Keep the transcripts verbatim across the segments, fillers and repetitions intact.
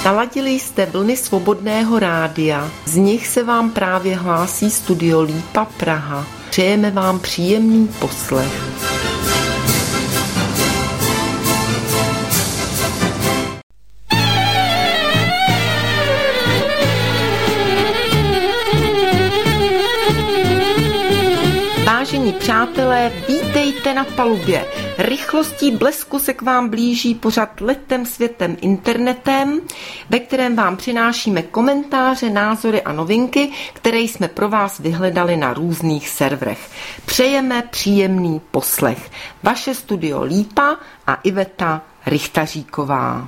Naladili jste vlny Svobodného rádia, z nich se vám právě hlásí Studio Lípa Praha. Přejeme vám příjemný poslech. Vážení přátelé, vítejte na palubě. Rychlostí blesku se k vám blíží pořad Letem světem internetem, ve kterém vám přinášíme komentáře, názory a novinky, které jsme pro vás vyhledali na různých serverech. Přejeme příjemný poslech. Vaše Studio Lípa a Iveta Richtaříková.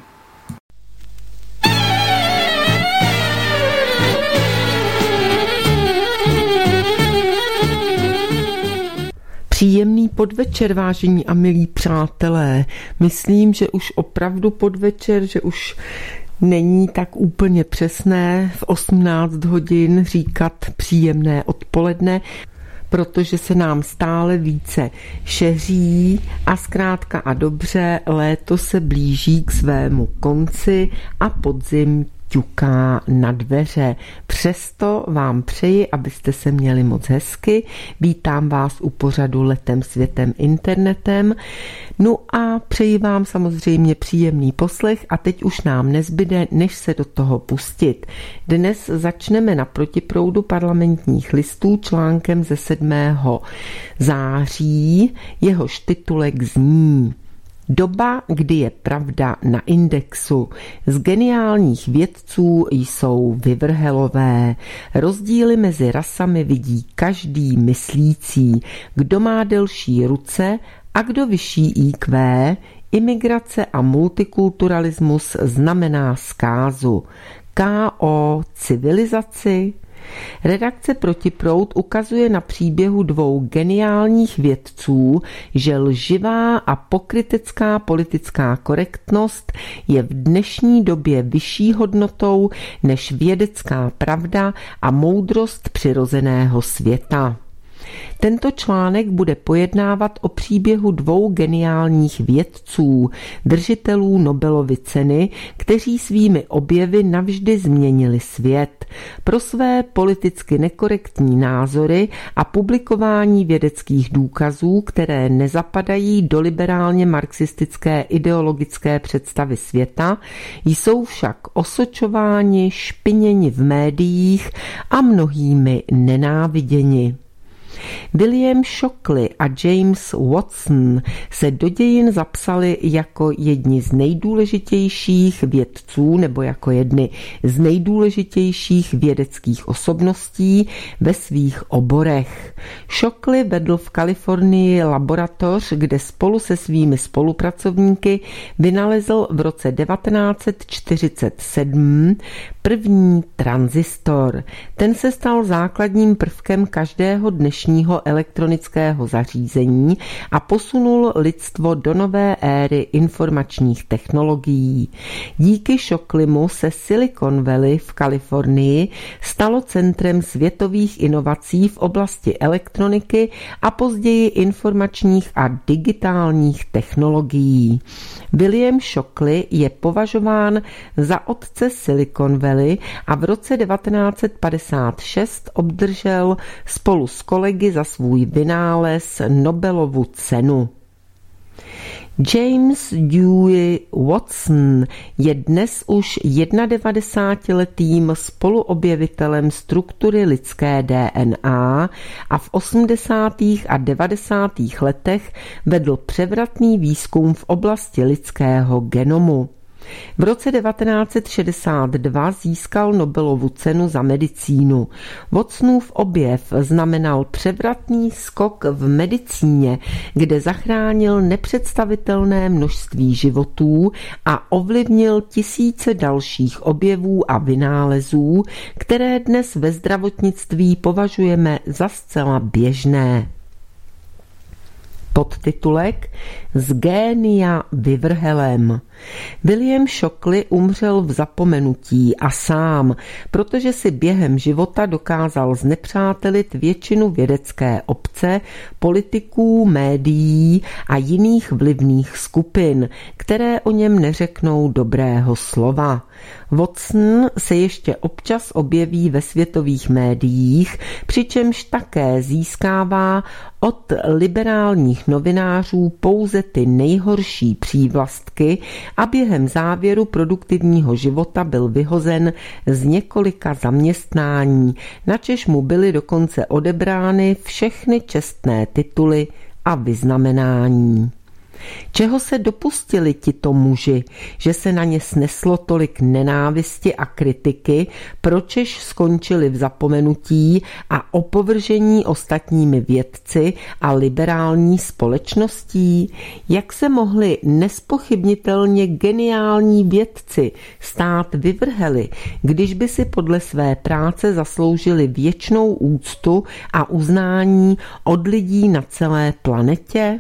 Příjemný podvečer, vážení a milí přátelé. Myslím, že už opravdu podvečer, že už není tak úplně přesné v osmnáct hodin říkat příjemné odpoledne, protože se nám stále více šeří a zkrátka a dobře léto se blíží k svému konci a podzim ťuká na dveře. Přesto vám přeji, abyste se měli moc hezky. Vítám vás u pořadu Letem světem internetem. No a přeji vám samozřejmě příjemný poslech a teď už nám nezbyde, než se do toho pustit. Dnes začneme na protiproudu Parlamentních listů článkem ze sedmého září. Jehož titulek zní: Doba, kdy je pravda na indexu. Z geniálních vědců jsou vyvrhelové. Rozdíly mezi rasami vidí každý myslící. Kdo má delší ruce a kdo vyšší í kvé, imigrace a multikulturalismus znamená zkázu. ká ó civilizaci? Redakce Protiproud ukazuje na příběhu dvou geniálních vědců, že lživá a pokrytecká politická korektnost je v dnešní době vyšší hodnotou než vědecká pravda a moudrost přirozeného světa. Tento článek bude pojednávat o příběhu dvou geniálních vědců, držitelů Nobelovy ceny, kteří svými objevy navždy změnili svět. Pro své politicky nekorektní názory a publikování vědeckých důkazů, které nezapadají do liberálně marxistické ideologické představy světa, jsou však osočováni, špiněni v médiích a mnohými nenáviděni. William Shockley a James Watson se do dějin zapsali jako jedni z nejdůležitějších vědců nebo jako jedny z nejdůležitějších vědeckých osobností ve svých oborech. Shockley vedl v Kalifornii laboratoř, kde spolu se svými spolupracovníky vynalezl v roce devatenáct set čtyřicet sedm první tranzistor. Ten se stal základním prvkem každého dnešního elektronického zařízení a posunul lidstvo do nové éry informačních technologií. Díky Shockleymu se Silicon Valley v Kalifornii stalo centrem světových inovací v oblasti elektroniky a později informačních a digitálních technologií. William Shockley je považován za otce Silicon Valley a v roce devatenáct set padesát šest obdržel spolu s kolegy za svůj vynález Nobelovu cenu. James Dewey Watson je dnes už devadesátletým spoluobjevitelem struktury lidské dé en á a v osmdesátých a devadesátých letech vedl převratný výzkum v oblasti lidského genomu. V roce devatenáct set šedesát dva získal Nobelovu cenu za medicínu. Watsonův objev znamenal převratný skok v medicíně, kde zachránil nepředstavitelné množství životů a ovlivnil tisíce dalších objevů a vynálezů, které dnes ve zdravotnictví považujeme za zcela běžné. Podtitulek Z génia vyvrhelem. William Shockley umřel v zapomenutí a sám, protože si během života dokázal znepřátelit většinu vědecké obce, politiků, médií a jiných vlivných skupin, které o něm neřeknou dobrého slova. Watson se ještě občas objeví ve světových médiích, přičemž také získává od liberálních novinářů pouze ty nejhorší přívlastky a během závěru produktivního života byl vyhozen z několika zaměstnání, načež mu byly dokonce odebrány všechny čestné tituly a vyznamenání. Čeho se dopustili tito muži, že se na ně sneslo tolik nenávisti a kritiky, pročež skončili v zapomenutí a opovržení ostatními vědci a liberální společností? Jak se mohli nespochybnitelně geniální vědci stát vyvrheli, když by si podle své práce zasloužili věčnou úctu a uznání od lidí na celé planetě?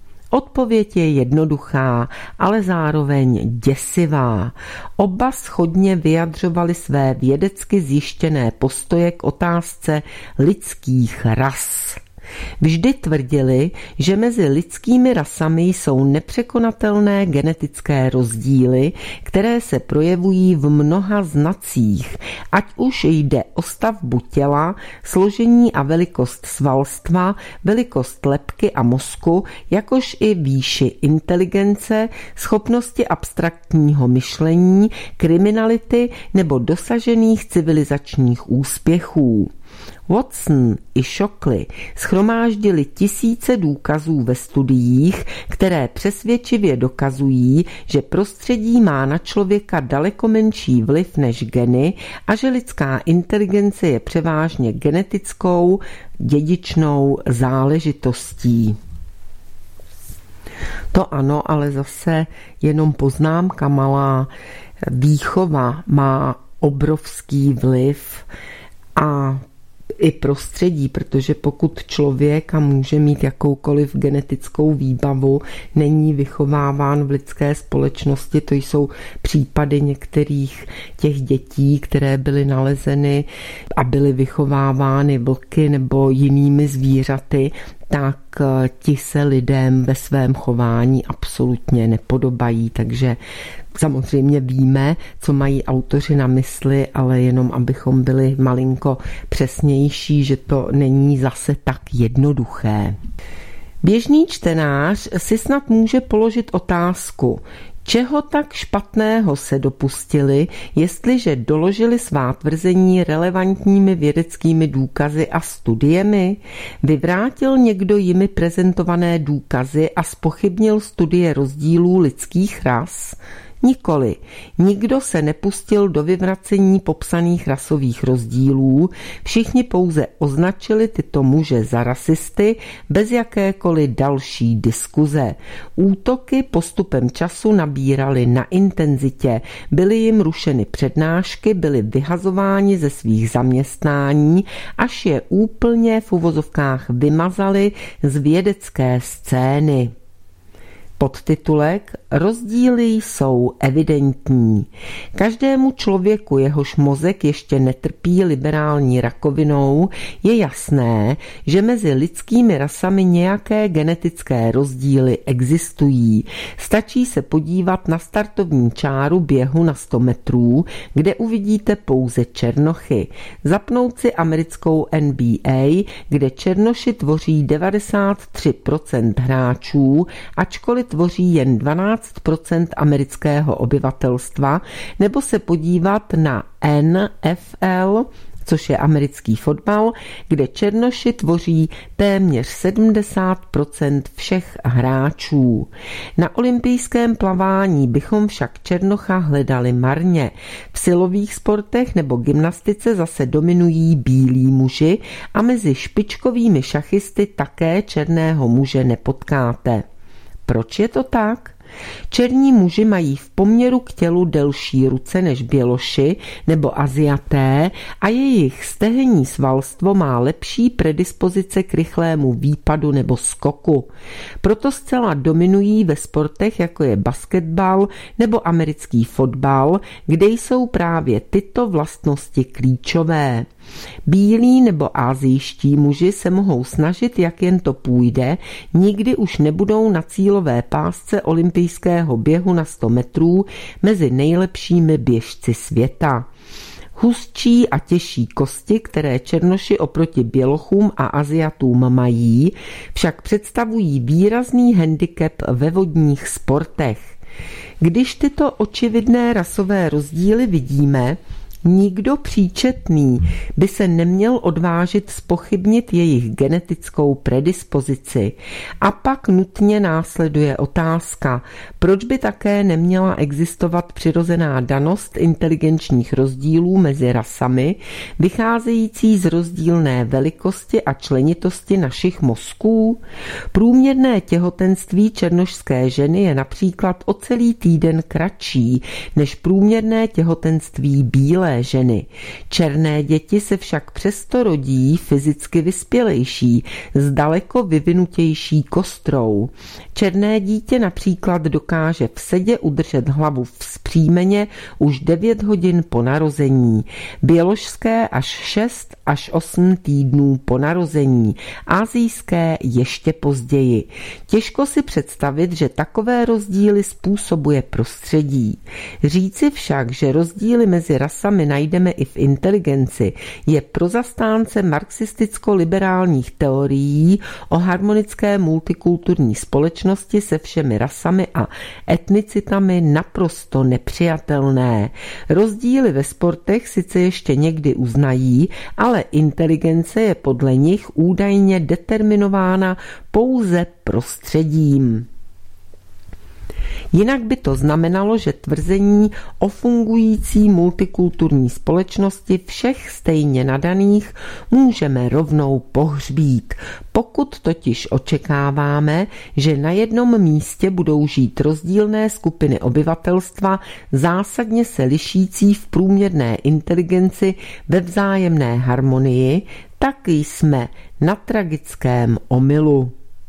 Odpověď je jednoduchá, ale zároveň děsivá. Oba shodně vyjadřovali své vědecky zjištěné postoje k otázce lidských ras. Vždy tvrdili, že mezi lidskými rasami jsou nepřekonatelné genetické rozdíly, které se projevují v mnoha znacích, ať už jde o stavbu těla, složení a velikost svalstva, velikost lebky a mozku, jakož i výši inteligence, schopnosti abstraktního myšlení, kriminality nebo dosažených civilizačních úspěchů. Watson i Shockley shromáždili tisíce důkazů ve studiích, které přesvědčivě dokazují, že prostředí má na člověka daleko menší vliv než geny a že lidská inteligence je převážně genetickou, dědičnou záležitostí. To ano, ale zase jenom poznámka malá. Výchova má obrovský vliv a i prostředí, protože pokud člověk a může mít jakoukoliv genetickou výbavu, není vychováván v lidské společnosti, to jsou případy některých těch dětí, které byly nalezeny a byly vychovávány vlky nebo jinými zvířaty, tak ti se lidem ve svém chování absolutně nepodobají, takže samozřejmě víme, co mají autoři na mysli, ale jenom abychom byli malinko přesnější, že to není zase tak jednoduché. Běžný čtenář si snad může položit otázku, čeho tak špatného se dopustili, jestliže doložili svá tvrzení relevantními vědeckými důkazy a studiemi? Vyvrátil někdo jimi prezentované důkazy a zpochybnil studie rozdílů lidských ras? Nikoli. Nikdo se nepustil do vyvracení popsaných rasových rozdílů, všichni pouze označili tyto muže za rasisty bez jakékoliv další diskuze. Útoky postupem času nabíraly na intenzitě, byly jim rušeny přednášky, byli vyhazováni ze svých zaměstnání, až je úplně v uvozovkách vymazali z vědecké scény. Podtitulek Rozdíly jsou evidentní. Každému člověku, jehož mozek ještě netrpí liberální rakovinou, je jasné, že mezi lidskými rasami nějaké genetické rozdíly existují. Stačí se podívat na startovní čáru běhu na sto metrů, kde uvidíte pouze černochy. Zapnout si americkou N B A, kde černoši tvoří devadesát tři procent hráčů, ačkoliv tvoří jen dvanáct procent amerického obyvatelstva, nebo se podívat na N F L, což je americký fotbal, kde černoši tvoří téměř sedmdesát procent všech hráčů. Na olympijském plavání bychom však černocha hledali marně. V silových sportech nebo gymnastice zase dominují bílí muži a mezi špičkovými šachisty také černého muže nepotkáte. Proč je to tak? Černí muži mají v poměru k tělu delší ruce než běloši nebo Aziaté a jejich stehenní svalstvo má lepší predispozice k rychlému výpadu nebo skoku. Proto zcela dominují ve sportech, jako je basketbal nebo americký fotbal, kde jsou právě tyto vlastnosti klíčové. Bílí nebo asijští muži se mohou snažit, jak jen to půjde, nikdy už nebudou na cílové pásce olympijského běhu na sto metrů mezi nejlepšími běžci světa. Hustší a těžší kosti, které černoši oproti bělochům a Aziatům mají, však představují výrazný handicap ve vodních sportech. Když tyto očividné rasové rozdíly vidíme, nikdo příčetný by se neměl odvážit zpochybnit jejich genetickou predispozici. A pak nutně následuje otázka, proč by také neměla existovat přirozená danost inteligenčních rozdílů mezi rasami, vycházející z rozdílné velikosti a členitosti našich mozků? Průměrné těhotenství černošské ženy je například o celý týden kratší než průměrné těhotenství bílé ženy. Černé děti se však přesto rodí fyzicky vyspělejší, s daleko vyvinutější kostrou. Černé dítě například dokáže v sedě udržet hlavu vzpřímeně už devět hodin po narození, běložské až šest až osm týdnů po narození, asijské ještě později. Těžko si představit, že takové rozdíly způsobuje prostředí. Říci však, že rozdíly mezi rasami najdeme i v inteligenci, je pro zastánce marxisticko-liberálních teorií o harmonické multikulturní společnosti se všemi rasami a etnicitami naprosto nepřijatelné. Rozdíly ve sportech sice ještě někdy uznají, ale inteligence je podle nich údajně determinována pouze prostředím. Jinak by to znamenalo, že tvrzení o fungující multikulturní společnosti všech stejně nadaných můžeme rovnou pohřbít, pokud totiž očekáváme, že na jednom místě budou žít rozdílné skupiny obyvatelstva zásadně se lišící v průměrné inteligenci ve vzájemné harmonii, tak jsme na tragickém omylu.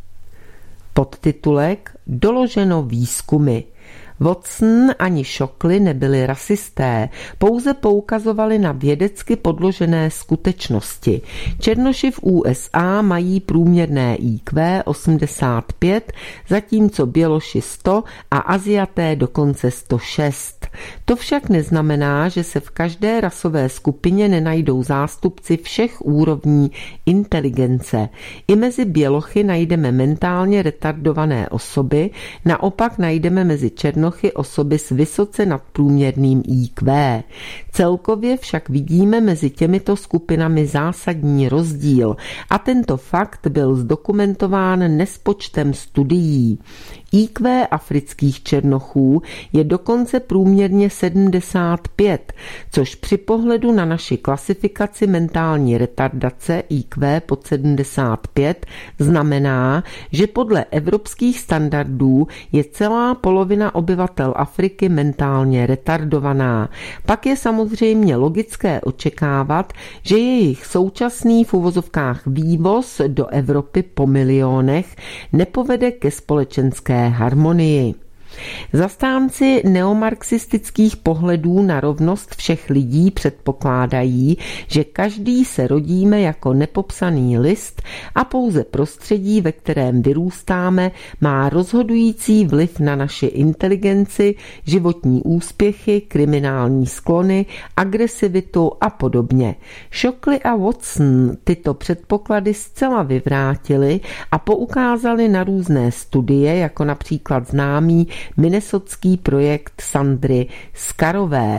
Podtitulek Doloženo výzkumy. Watson ani Shockley nebyli rasisté, pouze poukazovali na vědecky podložené skutečnosti. Černoši v U S A mají průměrné I Q osmdesát pět, zatímco běloši sto a Aziaté dokonce sto šest. To však neznamená, že se v každé rasové skupině nenajdou zástupci všech úrovní inteligence. I mezi bělochy najdeme mentálně retardované osoby, naopak najdeme mezi černochy osoby s vysoce nadprůměrným I Q. Celkově však vidíme mezi těmito skupinami zásadní rozdíl a tento fakt byl zdokumentován nespočtem studií. I Q afrických černochů je dokonce průměrně sedmdesát pět, což při pohledu na naši klasifikaci mentální retardace I Q pod sedmdesát pět znamená, že podle evropských standardů je celá polovina obyvatel Afriky mentálně retardovaná. Pak je samozřejmě logické očekávat, že jejich současný v uvozovkách vývoz do Evropy po milionech nepovede ke společenské harmonii. Zastánci neomarxistických pohledů na rovnost všech lidí předpokládají, že každý se rodíme jako nepopsaný list a pouze prostředí, ve kterém vyrůstáme, má rozhodující vliv na naši inteligenci, životní úspěchy, kriminální sklony, agresivitu a podobně. Shockley a Watson tyto předpoklady zcela vyvrátili a poukázali na různé studie, jako například známý minnesotský projekt Sandry Scarové.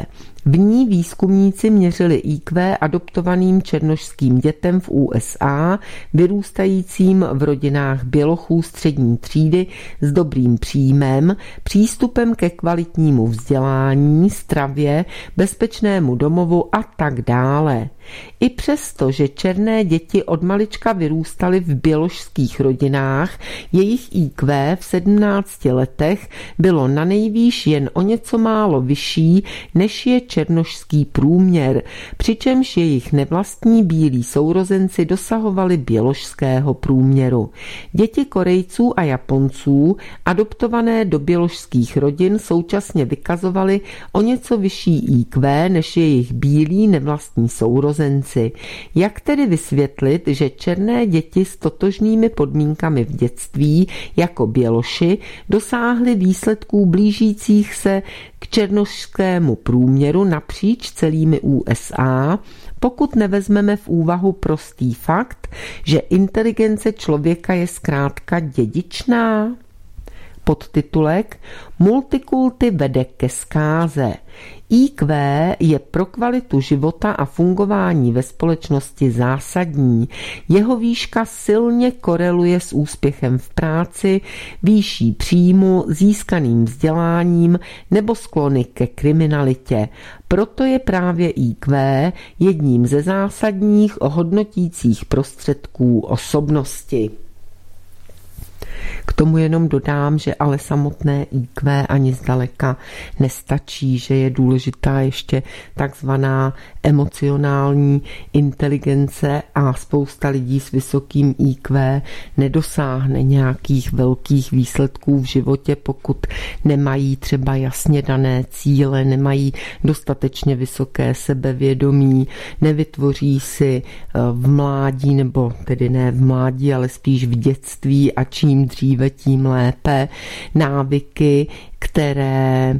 V ní výzkumníci měřili í kvé adoptovaným černošským dětem v U S A, vyrůstajícím v rodinách bělochů střední třídy s dobrým příjmem, přístupem ke kvalitnímu vzdělání, stravě, bezpečnému domovu a tak dále. I přesto, že černé děti od malička vyrůstaly v běložských rodinách, jejich í kvé v sedmnácti letech bylo nanejvýš jen o něco málo vyšší, než je černošský průměr, přičemž jejich nevlastní bílí sourozenci dosahovali běložského průměru. Děti Korejců a Japonců, adoptované do běložských rodin, současně vykazovaly o něco vyšší í kvé než jejich bílí nevlastní sourozenci. Jak tedy vysvětlit, že černé děti s totožnými podmínkami v dětství jako běloši dosáhly výsledků blížících se k černošskému průměru napříč celými U S A, pokud nevezmeme v úvahu prostý fakt, že inteligence člověka je zkrátka dědičná? Podtitulek Multikulty vede ke zkáze. í kvé je pro kvalitu života a fungování ve společnosti zásadní. Jeho výška silně koreluje s úspěchem v práci, výší příjmu, získaným vzděláním nebo sklony ke kriminalitě. Proto je právě í kvé jedním ze zásadních hodnotících prostředků osobnosti. K tomu jenom dodám, že ale samotné í kvé ani zdaleka nestačí, že je důležitá ještě takzvaná emocionální inteligence a spousta lidí s vysokým í kvé nedosáhne nějakých velkých výsledků v životě, pokud nemají třeba jasně dané cíle, nemají dostatečně vysoké sebevědomí, nevytvoří si v mládí, nebo tedy ne v mládí, ale spíš v dětství a čím dříve, tím lépe, návyky, které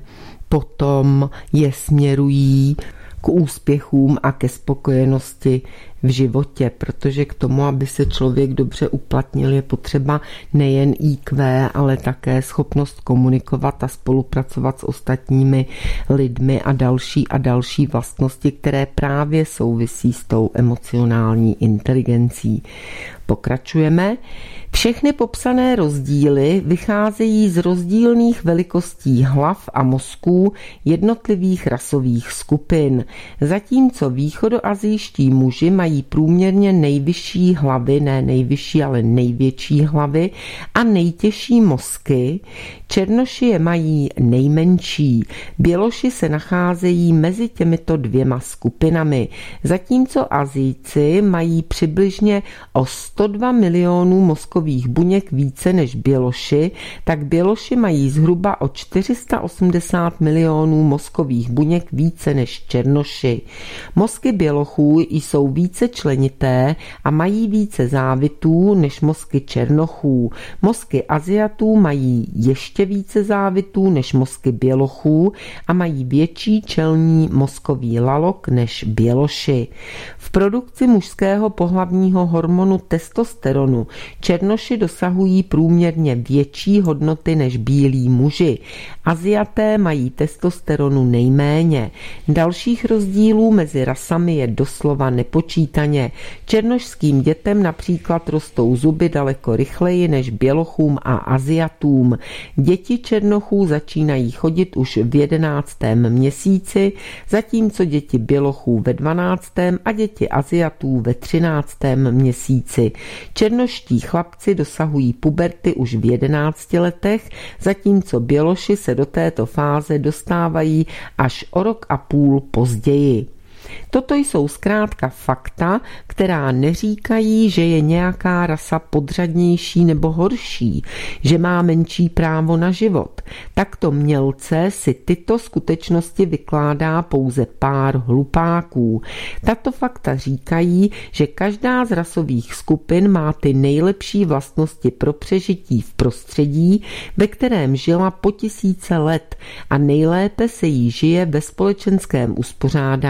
potom je směrují k úspěchům a ke spokojenosti v životě, protože k tomu, aby se člověk dobře uplatnil, je potřeba nejen í kvé, ale také schopnost komunikovat a spolupracovat s ostatními lidmi a další a další vlastnosti, které právě souvisí s tou emocionální inteligencí. Pokračujeme. Všechny popsané rozdíly vycházejí z rozdílných velikostí hlav a mozků jednotlivých rasových skupin. Zatímco východoasijští muži mají průměrně nejvyšší hlavy, ne nejvyšší, ale největší hlavy a nejtěžší mozky, černoši je mají nejmenší. Běloši se nacházejí mezi těmito dvěma skupinami. Zatímco Asijci mají přibližně o sto dva milionů mozkových buněk více než běloši, tak běloši mají zhruba o čtyři sta osmdesát milionů mozkových buněk více než černoši. Mozky bělochů jsou více členité a mají více závitů než mozky černochů. Mozky Aziatů mají ještě více závitů než mozky bělochů a mají větší čelní mozkový lalok než běloši. V produkci mužského pohlavního hormonu testosteronu černoši dosahují průměrně větší hodnoty než bílí muži. Aziaté mají testosteronu nejméně. Dalších rozdílů mezi rasami je doslova nepočítaně. Černošským dětem například rostou zuby daleko rychleji než bělochům a Aziatům. Děti černochů začínají chodit už v jedenáctém měsíci, zatímco děti bělochů ve dvanáctém a děti Aziatů ve třináctém měsíci. Černoští chlapci dosahují puberty už v jedenácti letech, zatímco běloši se do této fáze dostávají až o rok a půl později. Toto jsou zkrátka fakta, která neříkají, že je nějaká rasa podřadnější nebo horší, že má menší právo na život. Takto mělce si tyto skutečnosti vykládá pouze pár hlupáků. Tato fakta říkají, že každá z rasových skupin má ty nejlepší vlastnosti pro přežití v prostředí, ve kterém žila po tisíce let a nejlépe se jí žije ve společenském uspořádání,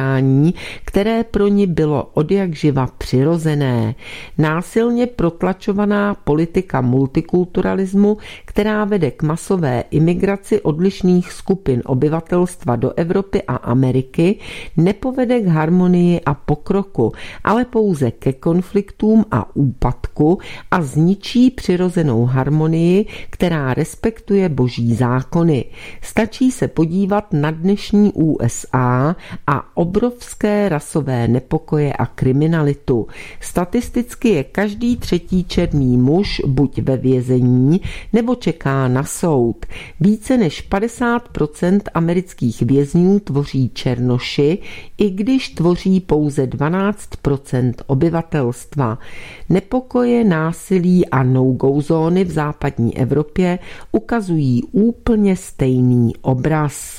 vězení, které pro ni bylo odjakživa přirozené. Násilně protlačovaná politika multikulturalismu, která vede k masové imigraci odlišných skupin obyvatelstva do Evropy a Ameriky, nepovede k harmonii a pokroku, ale pouze ke konfliktům a úpadku a zničí přirozenou harmonii, která respektuje boží zákony. Stačí se podívat na dnešní U S A a obrovské rasové nepokoje a kriminalitu. Statisticky je každý třetí černý muž buď ve vězení, nebo čeká na soud. Více než padesát procent amerických vězňů tvoří černoši, i když tvoří pouze dvanáct procent obyvatelstva. Nepokoje, násilí a no-go zóny v západní Evropě ukazují úplně stejný obraz.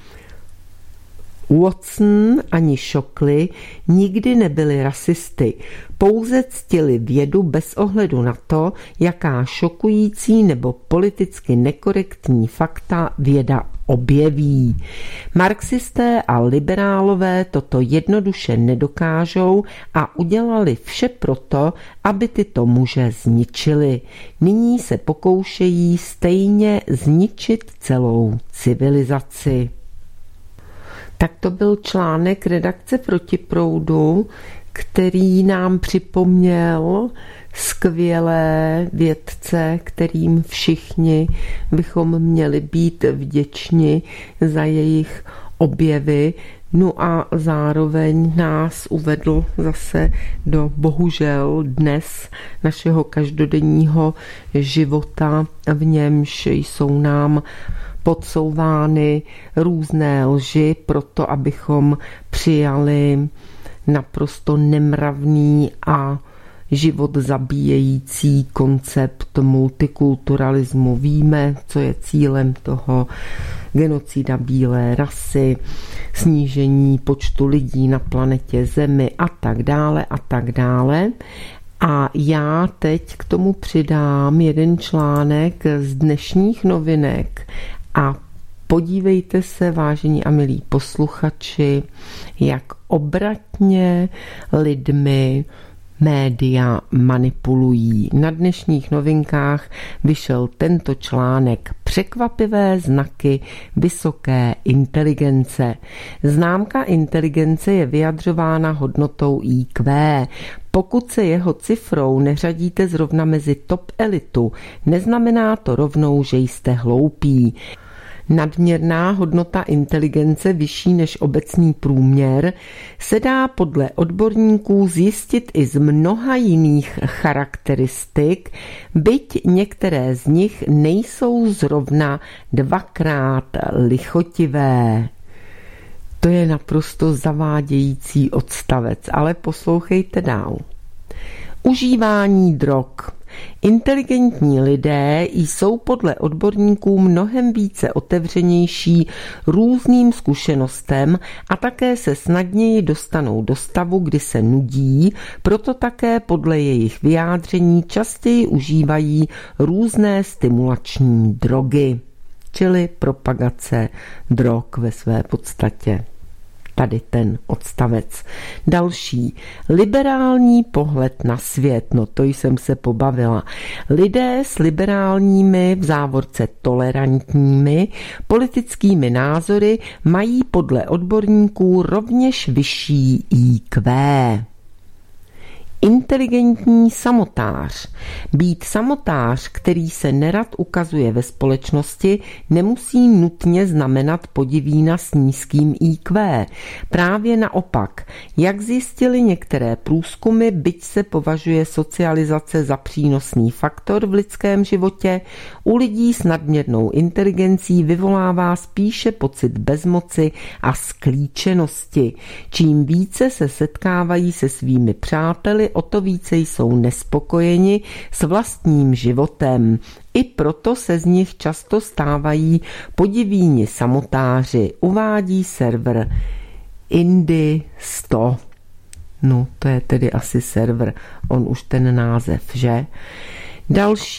Watson ani Shockley nikdy nebyli rasisty, pouze ctili vědu bez ohledu na to, jaká šokující nebo politicky nekorektní fakta věda objeví. Marxisté a liberálové toto jednoduše nedokážou a udělali vše proto, aby tyto muže zničili. Nyní se pokoušejí stejně zničit celou civilizaci. Tak to byl článek redakce Protiproudu, který nám připomněl skvělé vědce, kterým všichni bychom měli být vděční za jejich objevy. No a zároveň nás uvedl zase do bohužel dnes našeho každodenního života, v němž jsou nám podsouvány různé lži proto, abychom přijali naprosto nemravný a život zabíjející koncept multikulturalismu. Víme, co je cílem toho: genocida bílé rasy, snížení počtu lidí na planetě Zemi a tak dále a tak dále. A já teď k tomu přidám jeden článek z dnešních novinek a podívejte se, vážení a milí posluchači, jak obratně lidmi média manipulují. Na dnešních novinkách vyšel tento článek: Překvapivé znaky vysoké inteligence. Známka inteligence je vyjadřována hodnotou í kvé. Pokud se jeho cifrou neřadíte zrovna mezi top elitu, neznamená to rovnou, že jste hloupí. Nadměrná hodnota inteligence vyšší než obecný průměr se dá podle odborníků zjistit i z mnoha jiných charakteristik, byť některé z nich nejsou zrovna dvakrát lichotivé. To je naprosto zavádějící odstavec, ale poslouchejte dál. Užívání drog. Inteligentní lidé jsou podle odborníků mnohem více otevřenější různým zkušenostem a také se snadněji dostanou do stavu, kdy se nudí, proto také podle jejich vyjádření častěji užívají různé stimulační drogy, čili propagace drog ve své podstatě. Tady ten odstavec. Další. Liberální pohled na svět. No to jsem se pobavila. Lidé s liberálními, v závorce tolerantními, politickými názory mají podle odborníků rovněž vyšší í kvé. Inteligentní samotář. Být samotář, který se nerad ukazuje ve společnosti, nemusí nutně znamenat podivína s nízkým í kvé. Právě naopak, jak zjistili některé průzkumy, byť se považuje socializace za přínosný faktor v lidském životě, u lidí s nadměrnou inteligencí vyvolává spíše pocit bezmoci a sklíčenosti. Čím více se setkávají se svými přáteli, o to více jsou nespokojeni s vlastním životem. I proto se z nich často stávají podivíni samotáři, uvádí server Indy sto. No, to je tedy asi server, on už ten název, že? Další.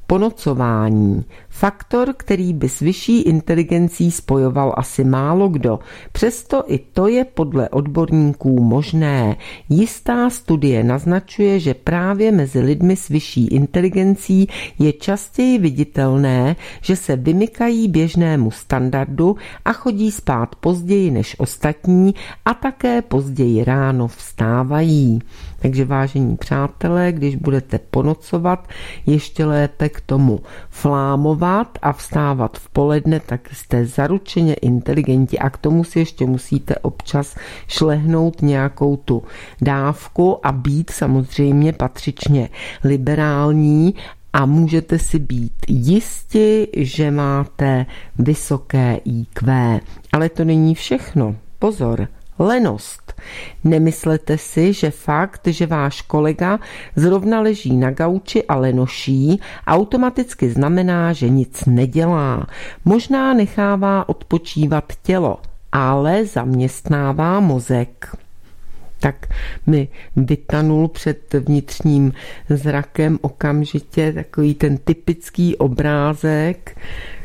Ponocování. Faktor, který by s vyšší inteligencí spojoval asi málo kdo. Přesto i to je podle odborníků možné. Jistá studie naznačuje, že právě mezi lidmi s vyšší inteligencí je častěji viditelné, že se vymykají běžnému standardu a chodí spát později než ostatní a také později ráno vstávají. Takže vážení přátelé, když budete ponocovat, ještě lépe k tomu flámovat a vstávat v poledne, tak jste zaručeně inteligenti a k tomu si ještě musíte občas šlehnout nějakou tu dávku a být samozřejmě patřičně liberální a můžete si být jisti, že máte vysoké í kvé. Ale to není všechno. Pozor. Lenost. Nemyslete si, že fakt, že váš kolega zrovna leží na gauči a lenoší, automaticky znamená, že nic nedělá. Možná nechává odpočívat tělo, ale zaměstnává mozek. Tak mi vytanul před vnitřním zrakem okamžitě takový ten typický obrázek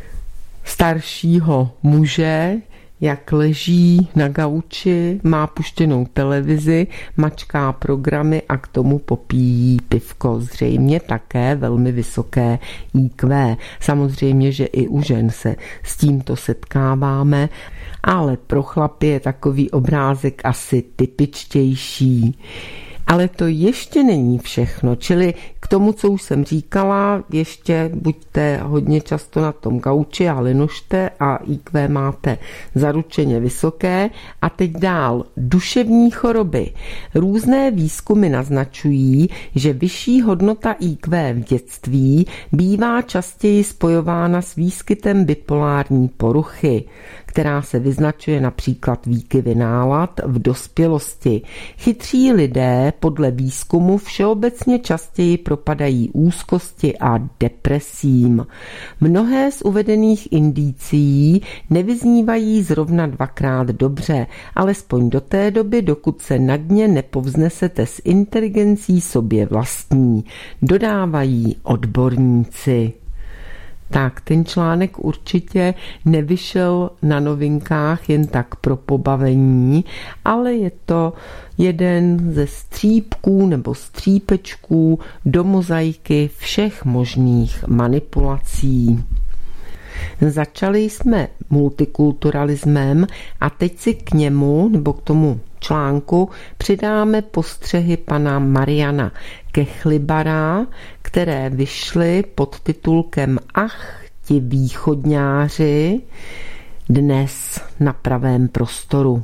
staršího muže, jak leží na gauči, má puštěnou televizi, mačká programy a k tomu popíjí pivko. Zřejmě také velmi vysoké í kvé. Samozřejmě, že i u žen se s tímto setkáváme, ale pro chlapy je takový obrázek asi typičtější. Ale to ještě není všechno, čili k tomu, co už jsem říkala, ještě buďte hodně často na tom gauči a lenožte a í kvé máte zaručeně vysoké. A teď dál, duševní choroby. Různé výzkumy naznačují, že vyšší hodnota í kvé v dětství bývá častěji spojována s výskytem bipolární poruchy, která se vyznačuje například výkyvy nálad v dospělosti. Chytří lidé podle výzkumu všeobecně častěji propadají úzkosti a depresím. Mnohé z uvedených indicií nevyznívají zrovna dvakrát dobře, alespoň do té doby, dokud se na dně nepovznesete s inteligencí sobě vlastní, dodávají odborníci. Tak ten článek určitě nevyšel na Novinkách jen tak pro pobavení, ale je to jeden ze střípků nebo střípečků do mozaiky všech možných manipulací. Začali jsme multikulturalismem a teď si k němu nebo k tomu článku přidáme postřehy pana Mariana Kechlibara, které vyšly pod titulkem Ach, ti východňáři, dnes na Pravém prostoru.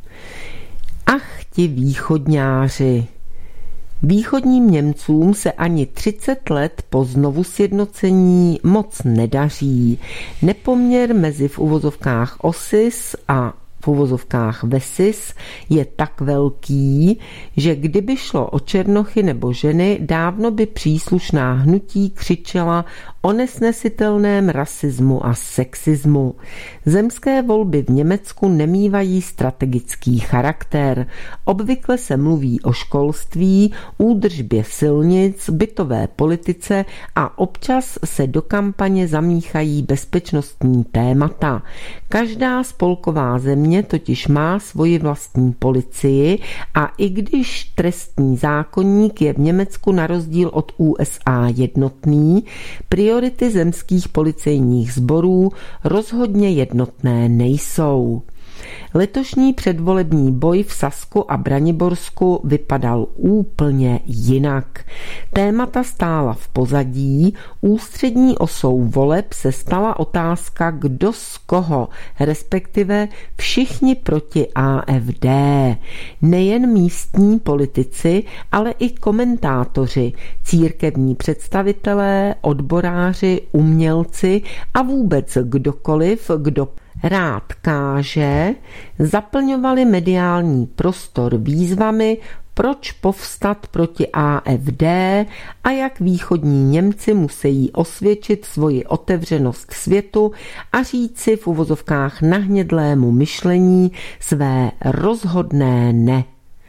Ach, ti východňáři. Východním Němcům se ani třicet let po znovu sjednocení moc nedaří. Nepoměr mezi v uvozovkách osis a v uvozovkách vesis je tak velký, že kdyby šlo o černochy nebo ženy, dávno by příslušná hnutí křičela o nesnesitelném rasismu a sexismu. Zemské volby v Německu nemívají strategický charakter. Obvykle se mluví o školství, údržbě silnic, bytové politice a občas se do kampaně zamíchají bezpečnostní témata. Každá spolková země totiž má svoji vlastní policii a i když trestní zákoník je v Německu na rozdíl od U S A jednotný, priority zemských policejních sborů rozhodně jednotné nejsou. Letošní předvolební boj v Sasku a Braniborsku vypadal úplně jinak. Témata stála v pozadí, ústřední osou voleb se stala otázka, kdo z koho, respektive všichni proti A F D. Nejen místní politici, ale i komentátoři, církevní představitelé, odboráři, umělci a vůbec kdokoliv, kdo rád káže, zaplňovali mediální prostor výzvami, proč povstat proti A F D a jak východní Němci musí osvědčit svoji otevřenost světu a říci v uvozovkách nahnědlému myšlení své rozhodné ne.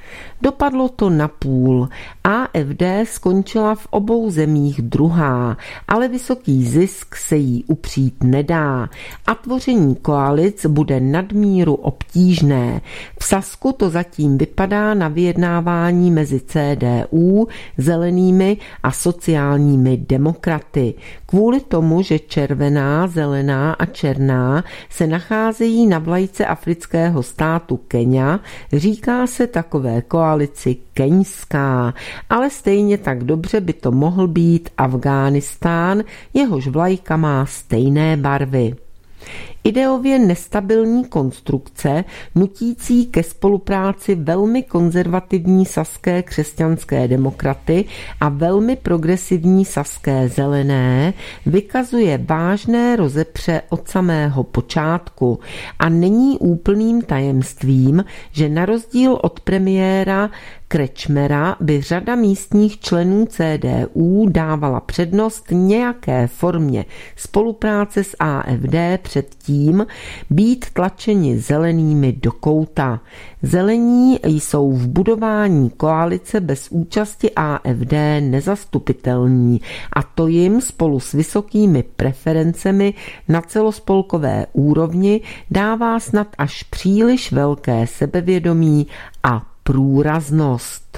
Dopadlo to na půl. A F D skončila v obou zemích druhá, ale vysoký zisk se jí upřít nedá a tvoření koalic bude nadmíru obtížné. V Sasku to zatím vypadá na vyjednávání mezi C D U, zelenými a sociálními demokraty. Kvůli tomu, že červená, zelená a černá se nacházejí na vlajce afrického státu Kenya, říká se takové koalici keňská, ale stejně tak dobře by to mohl být Afghánistán, jehož vlajka má stejné barvy. Ideově nestabilní konstrukce, nutící ke spolupráci velmi konzervativní saské křesťanské demokraty a velmi progresivní saské zelené, vykazuje vážné rozepře od samého počátku a není úplným tajemstvím, že na rozdíl od premiéra Krečmera by řada místních členů C D U dávala přednost nějaké formě spolupráce s A F D před tím být tlačeni zelenými do kouta. Zelení jsou v budování koalice bez účasti A F D nezastupitelní a to jim spolu s vysokými preferencemi na celospolkové úrovni dává snad až příliš velké sebevědomí a průraznost.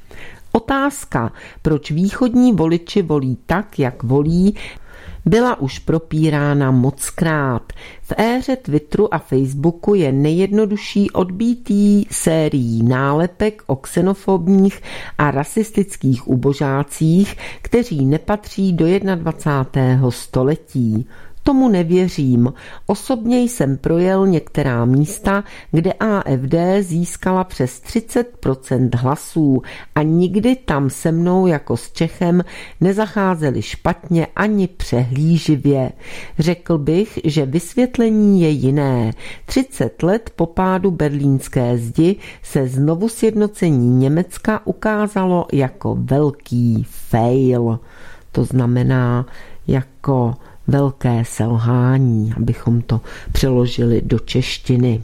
Otázka, proč východní voliči volí tak, jak volí, byla už propírána mockrát. V éře Twitteru a Facebooku je nejjednodušší odbítí sérií nálepek o xenofobních a rasistických ubožácích, kteří nepatří do dvacátého prvního století. Tomu nevěřím. Osobně jsem projel některá místa, kde A F D získala přes třicet procent hlasů a nikdy tam se mnou jako s Čechem nezacházeli špatně ani přehlíživě. Řekl bych, že vysvětlení je jiné. třicet let po pádu berlínské zdi se znovu sjednocení Německa ukázalo jako velký fail. To znamená jako velké selhání, abychom to přeložili do češtiny.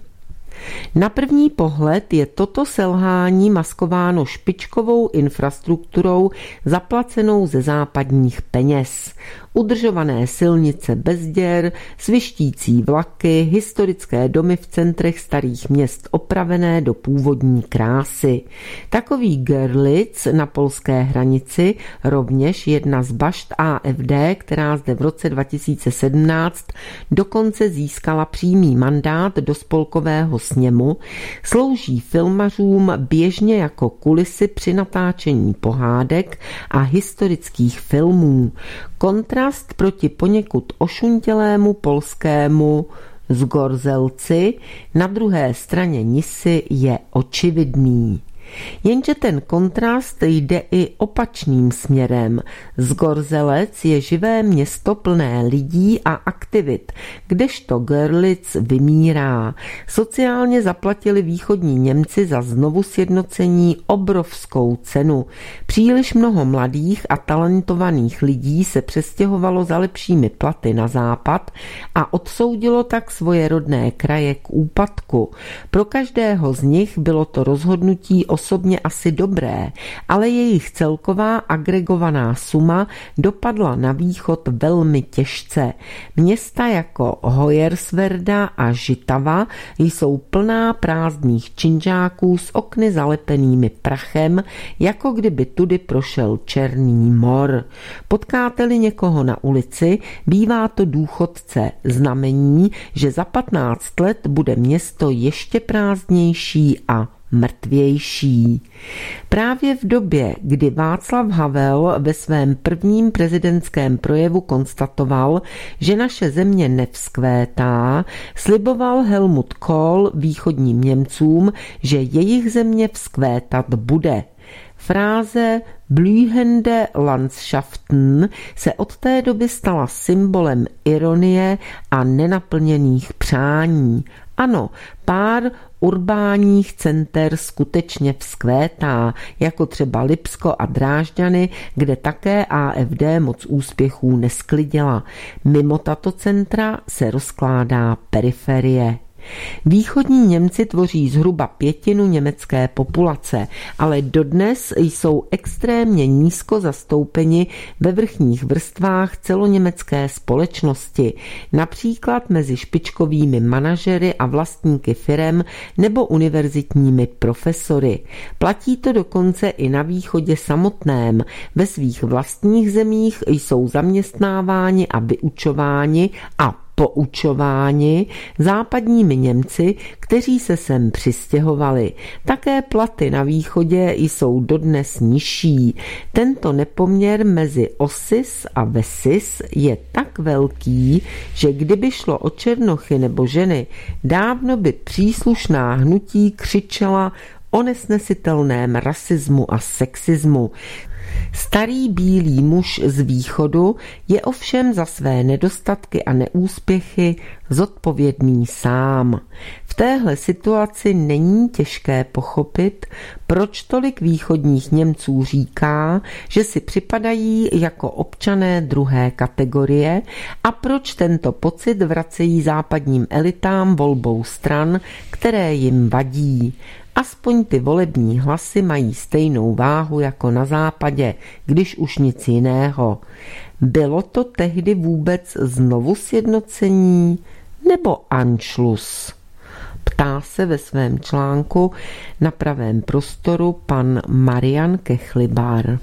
Na první pohled je toto selhání maskováno špičkovou infrastrukturou zaplacenou ze západních peněz. Udržované silnice bez děr, svištící vlaky, historické domy v centrech starých měst opravené do původní krásy. Takový Görlitz na polské hranici, rovněž jedna z bašt A F D, která zde v roce dva tisíce sedmnáct dokonce získala přímý mandát do spolkového sněmu, slouží filmařům běžně jako kulisy při natáčení pohádek a historických filmů. Kontrast proti poněkud ošuntělému polskému Zgorzelci na druhé straně Nisy je očividný. Jenže ten kontrast jde i opačným směrem. Zgorzelec je živé město plné lidí a aktivit, kdežto Görlitz vymírá. Sociálně zaplatili východní Němci za znovu sjednocení obrovskou cenu. Příliš mnoho mladých a talentovaných lidí se přestěhovalo za lepšími platy na západ a odsoudilo tak svoje rodné kraje k úpadku. Pro každého z nich bylo to rozhodnutí osobně asi dobré, ale jejich celková agregovaná suma dopadla na východ velmi těžce. Města jako Hoyerswerda a Žitava jsou plná prázdných činžáků s okny zalepenými prachem, jako kdyby tudy prošel černý mor. Potkáte-li někoho na ulici, bývá to důchodce, znamení, že za patnáct let bude město ještě prázdnější a mrtvější. Právě v době, kdy Václav Havel ve svém prvním prezidentském projevu konstatoval, že naše země nevzkvétá, sliboval Helmut Kohl východním Němcům, že jejich země vzkvétat bude. Fráze Blühende Landschaften se od té doby stala symbolem ironie a nenaplněných přání. Ano, pár urbánních center skutečně vzkvétá, jako třeba Lipsko a Drážďany, kde také A F D moc úspěchů nesklidila. Mimo tato centra se rozkládá periferie. Východní Němci tvoří zhruba pětinu německé populace, ale dodnes jsou extrémně nízko zastoupeni ve vrchních vrstvách celoněmecké společnosti, například mezi špičkovými manažery a vlastníky firem nebo univerzitními profesory. Platí to dokonce i na východě samotném. Ve svých vlastních zemích jsou zaměstnáváni a vyučováni a poučováni západními Němci, kteří se sem přistěhovali. Také platy na východě jsou dodnes nižší. Tento nepoměr mezi osis a vesis je tak velký, že kdyby šlo o černochy nebo ženy, dávno by příslušná hnutí křičela o nesnesitelném rasismu a sexismu. Starý bílý muž z východu je ovšem za své nedostatky a neúspěchy zodpovědný sám. V téhle situaci není těžké pochopit, proč tolik východních Němců říká, že si připadají jako občané druhé kategorie a proč tento pocit vracejí západním elitám volbou stran, které jim vadí. Aspoň ty volební hlasy mají stejnou váhu jako na západě, když už nic jiného. Bylo to tehdy vůbec znovu sjednocení nebo Anschluss? Ptá se ve svém článku Na pravém prostoru pan Marian Kechlibar.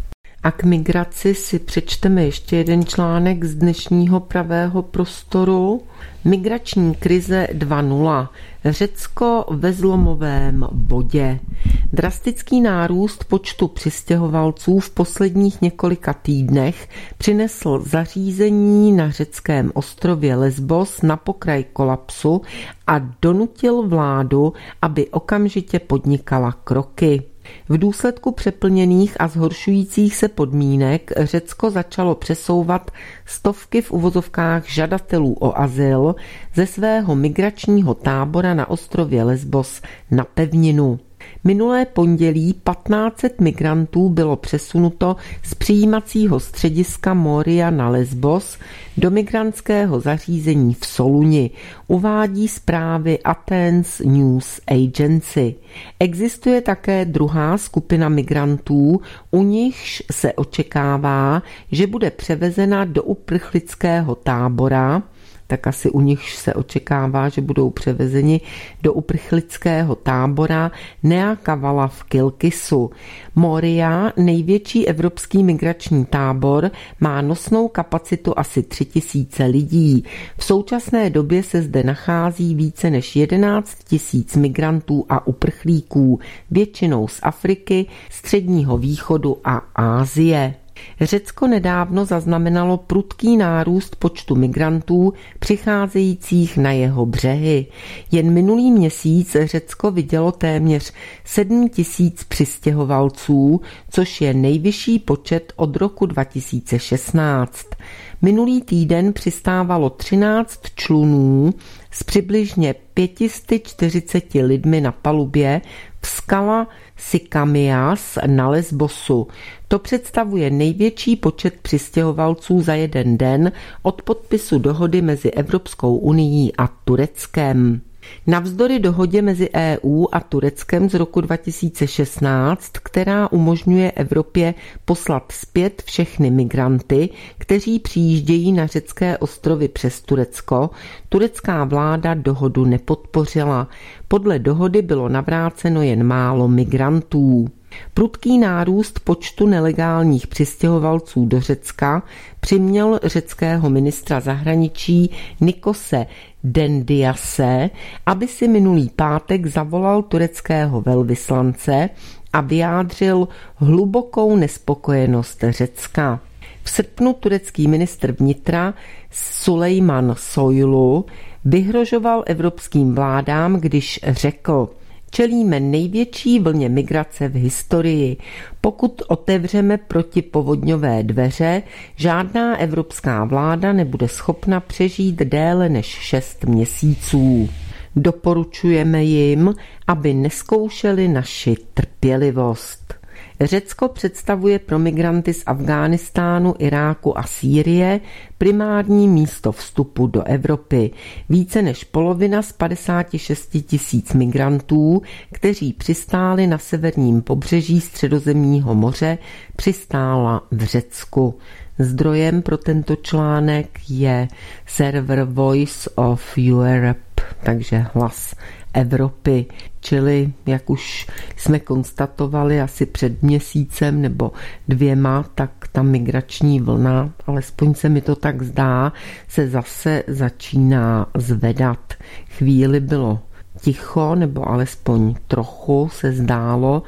A k migraci si přečteme ještě jeden článek z dnešního Pravého prostoru. Migrační krize dva nula. Řecko ve zlomovém bodě. Drastický nárůst počtu přistěhovalců v posledních několika týdnech přinesl zařízení na řeckém ostrově Lesbos na pokraj kolapsu a donutil vládu, aby okamžitě podnikala kroky. V důsledku přeplněných a zhoršujících se podmínek Řecko začalo přesouvat stovky v uvozovkách žadatelů o azyl ze svého migračního tábora na ostrově Lesbos na pevninu. Minulé pondělí patnáct set migrantů bylo přesunuto z přijímacího střediska Moria na Lesbos do migrantského zařízení v Soluni, uvádí zprávy Athens News Agency. Existuje také druhá skupina migrantů, u nichž se očekává, že bude převezena do uprchlického tábora, tak asi u nich se očekává, že budou převezeni do uprchlického tábora Nea Kavala v Kilkisu. Moria, největší evropský migrační tábor, má nosnou kapacitu asi tři tisíce lidí. V současné době se zde nachází více než jedenáct tisíc migrantů a uprchlíků, většinou z Afriky, Středního východu a Asie. Řecko nedávno zaznamenalo prudký nárůst počtu migrantů přicházejících na jeho břehy. Jen minulý měsíc Řecko vidělo téměř sedm tisíc přistěhovalců, což je nejvyšší počet od roku dva tisíce šestnáct. Minulý týden přistávalo třináct člunů s přibližně pět set čtyřicet lidmi na palubě v Skala Sikamias na Lesbosu. To představuje největší počet přistěhovalců za jeden den od podpisu dohody mezi Evropskou unií a Tureckem. Navzdory dohodě mezi E U a Tureckem z roku dva tisíce šestnáct, která umožňuje Evropě poslat zpět všechny migranty, kteří přijíždějí na řecké ostrovy přes Turecko, turecká vláda dohodu nepodpořila. Podle dohody bylo navráceno jen málo migrantů. Prudký nárůst počtu nelegálních přistěhovalců do Řecka přiměl řeckého ministra zahraničí Nikose Dendiase, aby si minulý pátek zavolal tureckého velvyslance a vyjádřil hlubokou nespokojenost Řecka. V srpnu turecký ministr vnitra Sulejman Soylu vyhrožoval evropským vládám, když řekl: čelíme největší vlně migrace v historii. Pokud otevřeme protipovodňové dveře, žádná evropská vláda nebude schopna přežít déle než šest měsíců. Doporučujeme jim, aby neskoušeli naši trpělivost. Řecko představuje pro migranty z Afghánistánu, Iráku a Sýrie primární místo vstupu do Evropy. Více než polovina z padesát šest tisíc migrantů, kteří přistáli na severním pobřeží Středozemního moře, přistála v Řecku. Zdrojem pro tento článek je server Voice of Europe, takže hlas Evropy, čili jak už jsme konstatovali asi před měsícem nebo dvěma, tak ta migrační vlna, alespoň se mi to tak zdá, se zase začíná zvedat. Chvíli bylo ticho, nebo alespoň trochu se zdálo,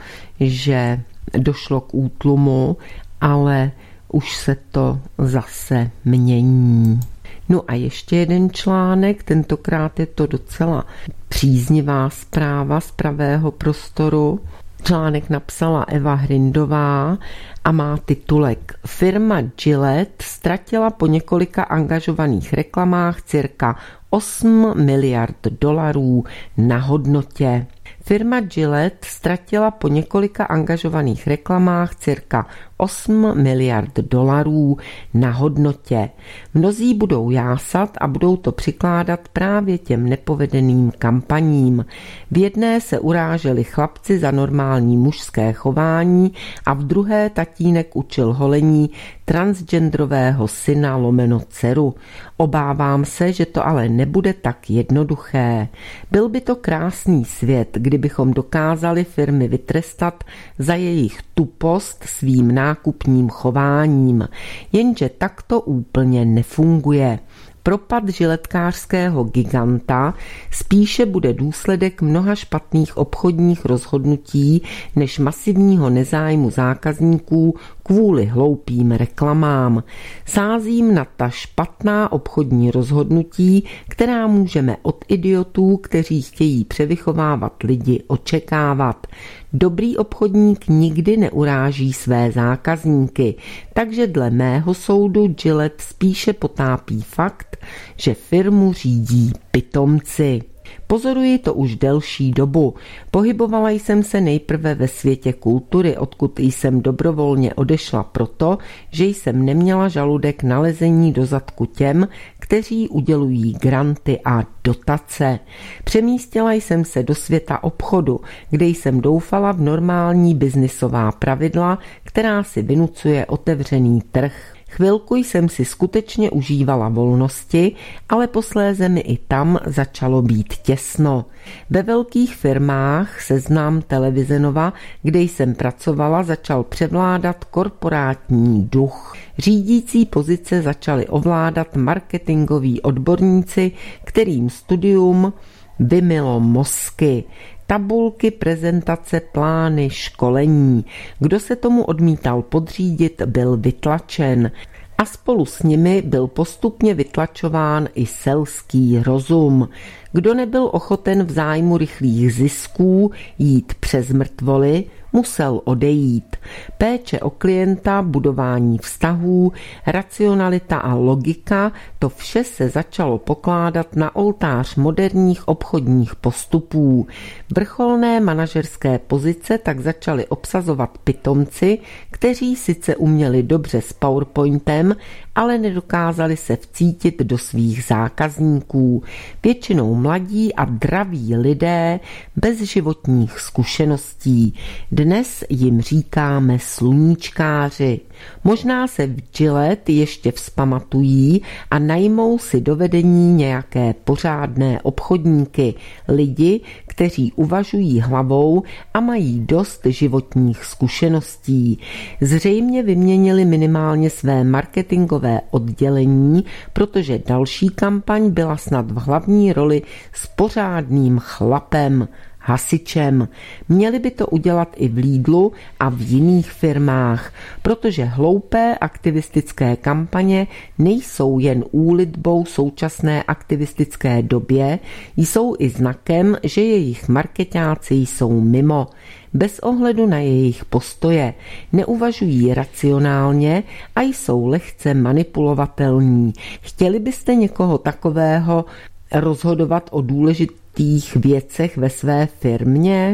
že došlo k útlumu, ale už se to zase mění. No a ještě jeden článek, tentokrát je to docela příznivá zpráva z Pravého prostoru. Článek napsala Eva Hrindová a má titulek Firma Gillette ztratila po několika angažovaných reklamách cirka osm miliard dolarů na hodnotě. Firma Gillette ztratila po několika angažovaných reklamách cirka osm miliard dolarů na hodnotě. Mnozí budou jásat a budou to přikládat právě těm nepovedeným kampaním. V jedné se uráželi chlapci za normální mužské chování a v druhé tatínek učil holení transgenderového syna lomeno dceru. Obávám se, že to ale nebude tak jednoduché. Byl by to krásný svět, kdybychom dokázali firmy vytrestat za jejich tupost svým nákupním chováním. Jenže tak to úplně nefunguje. Propad žiletkářského giganta spíše bude důsledek mnoha špatných obchodních rozhodnutí než masivního nezájmu zákazníků kvůli hloupým reklamám. Sázím na ta špatná obchodní rozhodnutí, která můžeme od idiotů, kteří chtějí převychovávat lidi, očekávat. Dobrý obchodník nikdy neuráží své zákazníky, takže dle mého soudu Gillette spíše potápí fakt, že firmu řídí pitomci. Pozoruji to už delší dobu. Pohybovala jsem se nejprve ve světě kultury, odkud jsem dobrovolně odešla proto, že jsem neměla žaludek na lezení do zadku těm, kteří udělují granty a dotace. Přemístila jsem se do světa obchodu, kde jsem doufala v normální biznisová pravidla, která si vynucuje otevřený trh. Chvilku jsem si skutečně užívala volnosti, ale posléze mi i tam začalo být těsno. Ve velkých firmách Seznam, Televize Nova, kde jsem pracovala, začal převládat korporátní duch. Řídící pozice začaly ovládat marketingoví odborníci, kterým studium vymylo mozky. Tabulky, prezentace, plány, školení. Kdo se tomu odmítal podřídit, byl vytlačen. A spolu s nimi byl postupně vytlačován i selský rozum. Kdo nebyl ochoten v zájmu rychlých zisků jít přes mrtvoly, musel odejít. Péče o klienta, budování vztahů, racionalita a logika, to vše se začalo pokládat na oltář moderních obchodních postupů. Vrcholné manažerské pozice tak začaly obsazovat pitomci, kteří sice uměli dobře s PowerPointem, ale nedokázali se vcítit do svých zákazníků. Většinou mladí a draví lidé bez životních zkušeností. Dnes jim říkáme sluníčkáři. Možná se v Gillette ještě vzpamatují a najmou si do vedení nějaké pořádné obchodníky, lidi, kteří uvažují hlavou a mají dost životních zkušeností. Zřejmě vyměnili minimálně své marketingové oddělení, protože další kampaň byla snad v hlavní roli s pořádným chlapem, hasičem. Měli by to udělat i v Lidlu a v jiných firmách, protože hloupé aktivistické kampaně nejsou jen úlitbou současné aktivistické době, jsou i znakem, že jejich marketáci jsou mimo. Bez ohledu na jejich postoje, neuvažují racionálně a jsou lehce manipulovatelní. Chtěli byste někoho takového rozhodovat o důležitých věcech ve své firmě?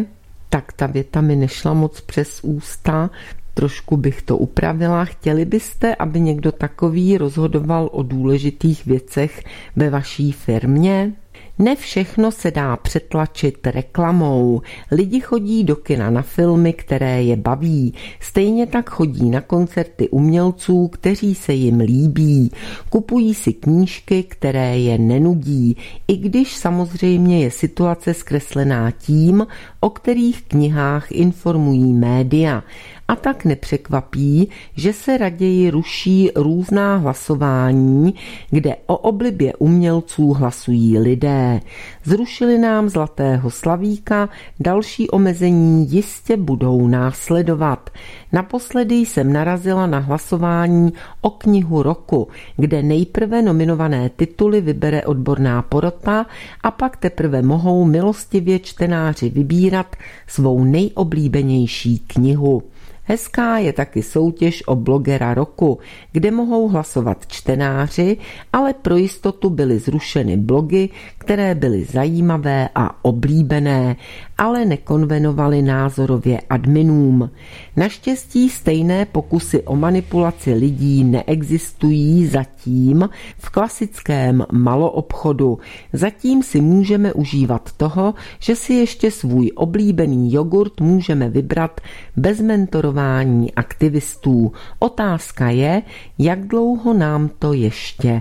Tak ta věta mi nešla moc přes ústa, trošku bych to upravila. Chtěli byste, aby někdo takový rozhodoval o důležitých věcech ve vaší firmě? Ne všechno se dá přetlačit reklamou. Lidi chodí do kina na filmy, které je baví. Stejně tak chodí na koncerty umělců, kteří se jim líbí. Kupují si knížky, které je nenudí, i když samozřejmě je situace zkreslená tím, o kterých knihách informují média. A tak nepřekvapí, že se raději ruší různá hlasování, kde o oblibě umělců hlasují lidé. Zrušili nám Zlatého slavíka, další omezení jistě budou následovat. Naposledy jsem narazila na hlasování o knihu roku, kde nejprve nominované tituly vybere odborná porota a pak teprve mohou milostivě čtenáři vybírat svou nejoblíbenější knihu. Hezká je taky soutěž o blogera roku, kde mohou hlasovat čtenáři, ale pro jistotu byly zrušeny blogy, které byly zajímavé a oblíbené, ale nekonvenovaly názorově adminům. Naštěstí stejné pokusy o manipulaci lidí neexistují zatím v klasickém maloobchodu. Zatím si můžeme užívat toho, že si ještě svůj oblíbený jogurt můžeme vybrat bez mentorování aktivistů. Otázka je, jak dlouho nám to ještě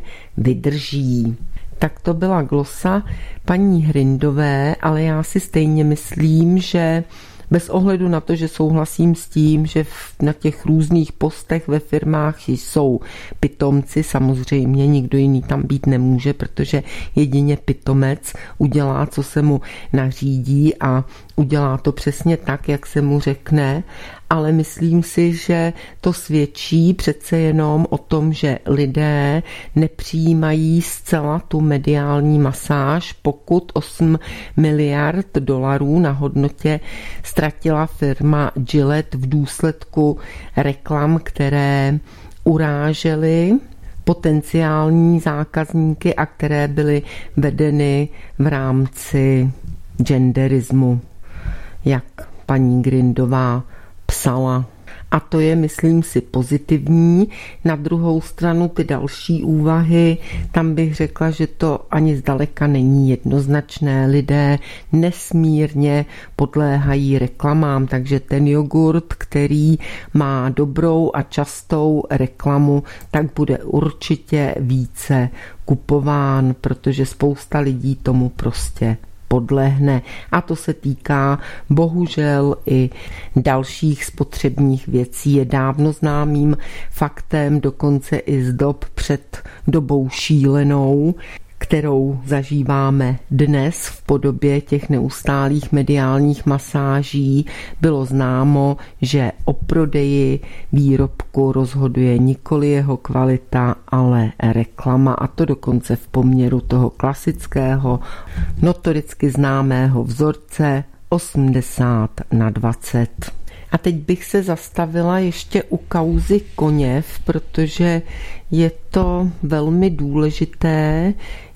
vydrží. Tak to byla glosa paní Hrindové, ale já si stejně myslím, že bez ohledu na to, že souhlasím s tím, že na těch různých postech ve firmách jsou pitomci, samozřejmě nikdo jiný tam být nemůže, protože jedině pitomec udělá, co se mu nařídí a udělá to přesně tak, jak se mu řekne, ale myslím si, že to svědčí přece jenom o tom, že lidé nepřijímají zcela tu mediální masáž, pokud osm miliard dolarů na hodnotě ztratila firma Gillette v důsledku reklam, které urážely potenciální zákazníky a které byly vedeny v rámci genderismu, jak paní Grindová psala. A to je, myslím si, pozitivní. Na druhou stranu ty další úvahy, tam bych řekla, že to ani zdaleka není jednoznačné. Lidé nesmírně podléhají reklamám, takže ten jogurt, který má dobrou a častou reklamu, tak bude určitě více kupován, protože spousta lidí tomu prostě podlehne. A to se týká bohužel i dalších spotřebních věcí. Je dávno známým faktem, dokonce i z dob před dobou šílenou, kterou zažíváme dnes v podobě těch neustálých mediálních masáží, bylo známo, že o prodeji výrobku rozhoduje nikoli jeho kvalita, ale reklama, a to dokonce v poměru toho klasického, notoricky známého vzorce osmdesát na dvacet. A teď bych se zastavila ještě u kauzy Koněv, protože je to velmi důležité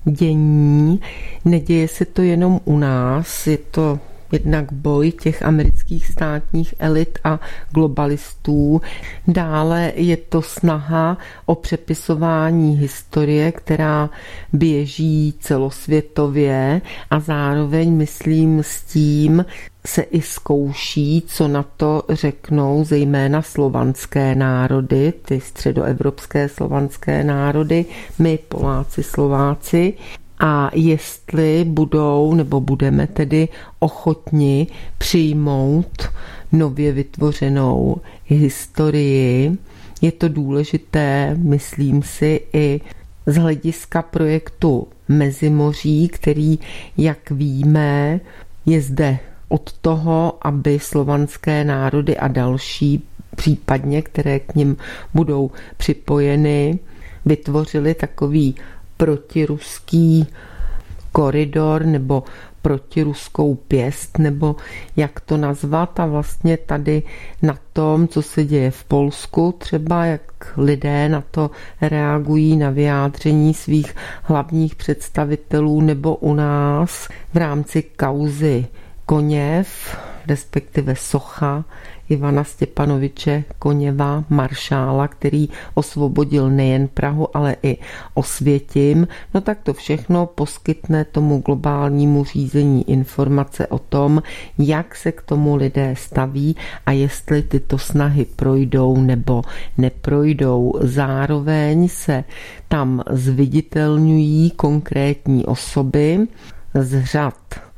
dění. Neděje se to jenom u nás, je to jednak boj těch amerických státních elit a globalistů. Dále je to snaha o přepisování historie, která běží celosvětově, a zároveň, myslím, s tím se i zkouší, co na to řeknou zejména slovanské národy, ty středoevropské slovanské národy, my Poláci, Slováci, a jestli budou nebo budeme tedy ochotni přijmout nově vytvořenou historii. Je to důležité, myslím si, i z hlediska projektu Mezimoří, který, jak víme, je zde od toho, aby slovanské národy a další, případně, které k nim budou připojeny, vytvořili takový protiruský koridor nebo protiruskou pěst, nebo jak to nazvat. A vlastně tady na tom, co se děje v Polsku, třeba jak lidé na to reagují, na vyjádření svých hlavních představitelů, nebo u nás v rámci kauzy Koněv respektive socha Ivana Stěpanoviče Koněva, maršála, který osvobodil nejen Prahu, ale i Osvětim, no tak to všechno poskytne tomu globálnímu řízení informace o tom, jak se k tomu lidé staví a jestli tyto snahy projdou nebo neprojdou. Zároveň se tam zviditelňují konkrétní osoby z řad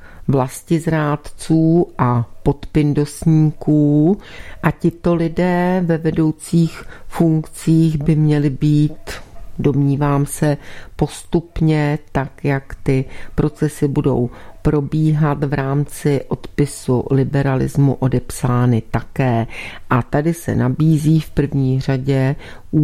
vlastizrádců a podpindosníků a tito lidé ve vedoucích funkcích by měli být, domnívám se, postupně, tak jak ty procesy budou probíhat v rámci odpisu liberalismu, odepsány také. A tady se nabízí v první řadě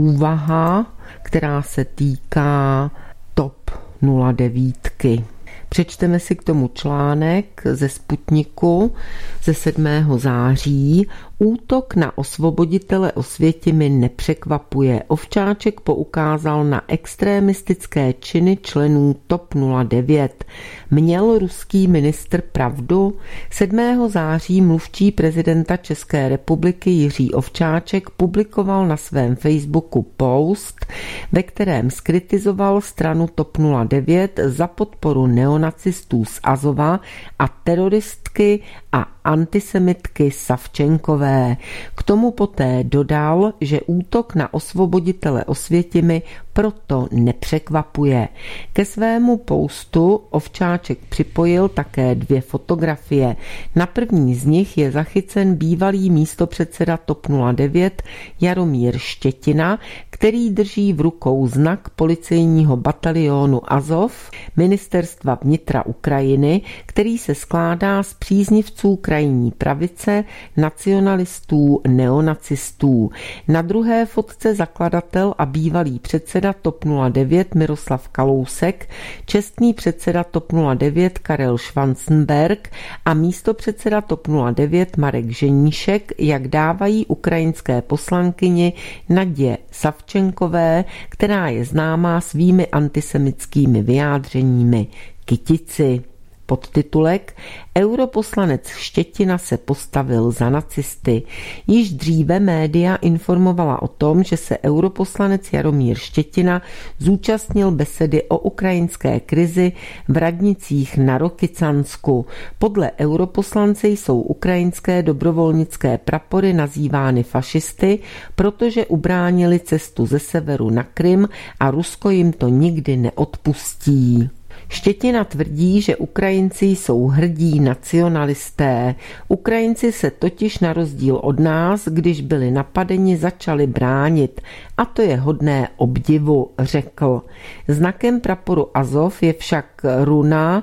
úvaha, která se týká TOP nula devět. Přečteme si k tomu článek ze Sputniku ze sedmého září. Útok na osvoboditele Osvětimi nepřekvapuje. Ovčáček poukázal na extremistické činy členů TOP nula devět. Měl ruský ministr pravdu? sedmého září mluvčí prezidenta České republiky Jiří Ovčáček publikoval na svém Facebooku post, ve kterém skritizoval stranu TOP nula devět za podporu neonacistů z Azova a teroristky a antisemitky Savčenkové. K tomu poté dodal, že útok na osvoboditele Osvětimi proto nepřekvapuje. Ke svému postu Ovčáček připojil také dvě fotografie. Na první z nich je zachycen bývalý místopředseda TOP nula devět Jaromír Štětina, který drží v rukou znak policejního batalionu Azov Ministerstva vnitra Ukrajiny, který se skládá z příznivců krajní pravice, nacionalistů, neonacistů. Na druhé fotce zakladatel a bývalý předseda TOP nula devět Miroslav Kalousek, čestný předseda TOP nula devět Karel Schwarzenberg a místopředseda TOP nula devět Marek Ženíšek, jak dávají ukrajinské poslankyni Nadě Savčenkové, která je známá svými antisemickými vyjádřeními, kytici. Podtitulek Europoslanec Štětina se postavil za nacisty. Již dříve média informovala o tom, že se europoslanec Jaromír Štětina zúčastnil besedy o ukrajinské krizi v radnicích na Rokycansku. Podle europoslance jsou ukrajinské dobrovolnické prapory nazývány fašisty, protože ubránili cestu ze severu na Krym a Rusko jim to nikdy neodpustí. Štětina tvrdí, že Ukrajinci jsou hrdí nacionalisté. Ukrajinci se totiž na rozdíl od nás, když byli napadeni, začali bránit. A to je hodné obdivu, řekl. Znakem praporu Azov je však runa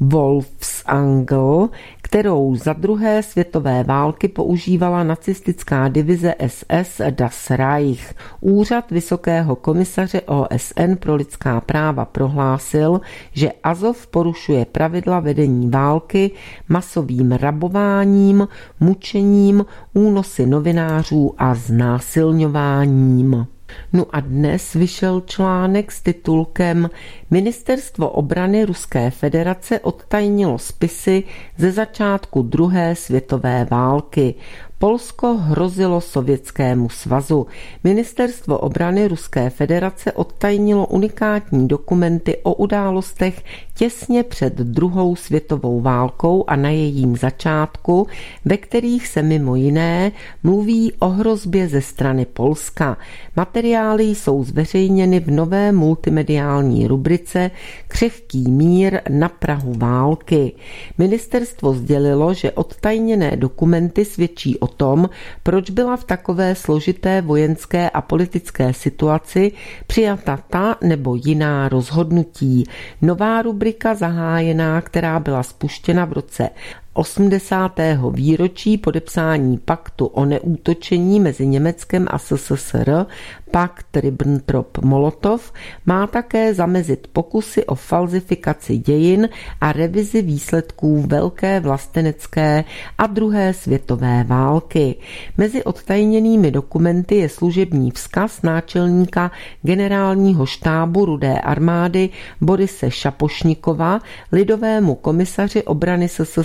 Wolfsangel, kterou za druhé světové války používala nacistická divize S S Das Reich. Úřad Vysokého komisaře O S N pro lidská práva prohlásil, že Azov porušuje pravidla vedení války masovým rabováním, mučením, únosy novinářů a znásilňováním. No a dnes vyšel článek s titulkem Ministerstvo obrany Ruské federace odtajnilo spisy ze začátku druhé světové války. Polsko hrozilo Sovětskému svazu. Ministerstvo obrany Ruské federace odtajnilo unikátní dokumenty o událostech těsně před druhou světovou válkou a na jejím začátku, ve kterých se mimo jiné mluví o hrozbě ze strany Polska. Materiály jsou zveřejněny v nové multimediální rubrice Křehký mír na prahu války. Ministerstvo sdělilo, že odtajněné dokumenty svědčí o tom, proč byla v takové složité vojenské a politické situaci přijata ta nebo jiná rozhodnutí. Nová rubrika zahájená, která byla spuštěna v roce osmdesátého výročí podepsání paktu o neútočení mezi Německem a S S S R, pakt Ribbentrop-Molotov, má také zamezit pokusy o falzifikaci dějin a revizi výsledků Velké vlastenecké a druhé světové války. Mezi odtajněnými dokumenty je služební vzkaz náčelníka generálního štábu Rudé armády Borise Šapošnikova lidovému komisaři obrany S S S R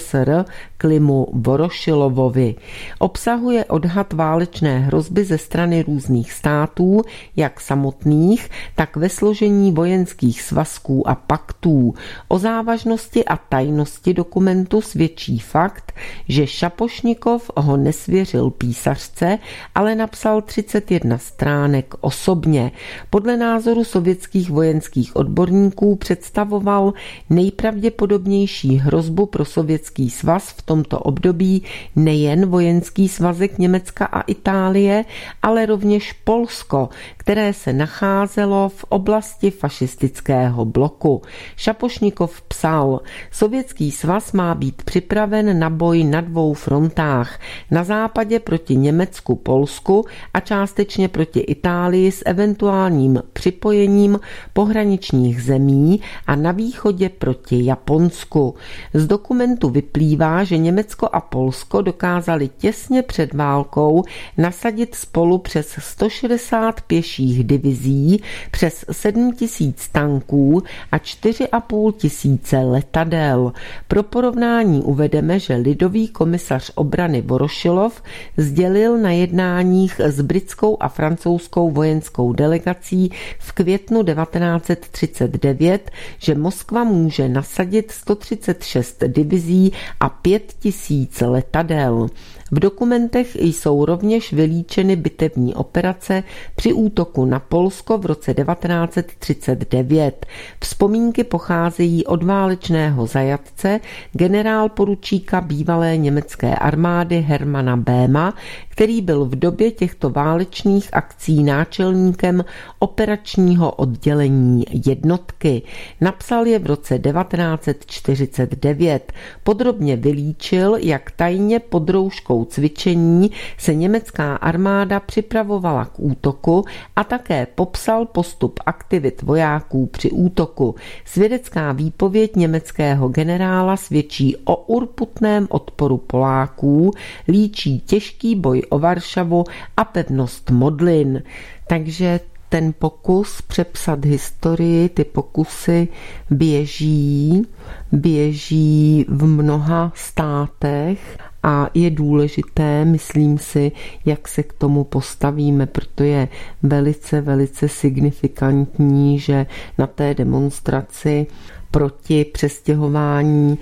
Klimu Vorošilovovi. Obsahuje odhad válečné hrozby ze strany různých států, jak samotných, tak ve složení vojenských svazků a paktů. O závažnosti a tajnosti dokumentu svědčí fakt, že Šapošnikov ho nesvěřil písařce, ale napsal třicet jedna stránek osobně. Podle názoru sovětských vojenských odborníků představoval nejpravděpodobnější hrozbu pro Sovětský svaz v tomto období nejen vojenský svazek Německa a Itálie, ale rovněž Polsko, které se nacházelo v oblasti fašistického bloku. Šapošnikov psal: Sovětský svaz má být připraven na boj na dvou frontách. Na západě proti Německu, Polsku a částečně proti Itálii s eventuálním připojením pohraničních zemí a na východě proti Japonsku. Z dokumentu vyplývá, že Německo a Polsko dokázali těsně před válkou nasadit spolu přes sto šedesát pěších divizí, přes sedm tisíc tanků a čtyři a půl tisíce letadel. Pro porovnání uvedeme, že lidový komisař obrany Vorošilov sdělil na jednáních s britskou a francouzskou vojenskou delegací v květnu devatenáct set třicet devět, že Moskva může nasadit sto třicet šest divizí a pět tisíc letadel. V dokumentech jsou rovněž vylíčeny bitevní operace při útoku na Polsko v roce devatenáct set třicet devět. Vzpomínky pocházejí od válečného zajatce, generál poručíka bývalé německé armády Hermana Béma, který byl v době těchto válečných akcí náčelníkem operačního oddělení jednotky. Napsal je v roce devatenáct set čtyřicet devět. Podrobně vylíčil, jak tajně pod rouškou cvičení se německá armáda připravovala k útoku a také popsal postup aktivit vojáků při útoku. Svědecká výpověď německého generála svědčí o urputném odporu Poláků, líčí těžký boj o Varšavu a pevnost Modlin. Takže ten pokus přepsat historii, ty pokusy běží, běží v mnoha státech a je důležité, myslím si, jak se k tomu postavíme, protože je velice, velice signifikantní, že na té demonstraci proti přestěhování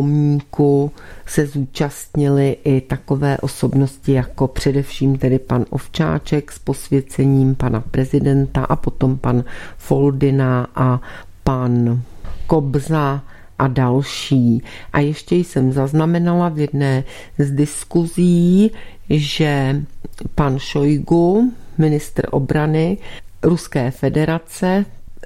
pomníku se zúčastnili i takové osobnosti jako především tedy pan Ovčáček s posvěcením pana prezidenta a potom pan Foldina a pan Kobza a další. A ještě jsem zaznamenala v jedné z diskuzí, že pan Šojgu, ministr obrany Ruské federace,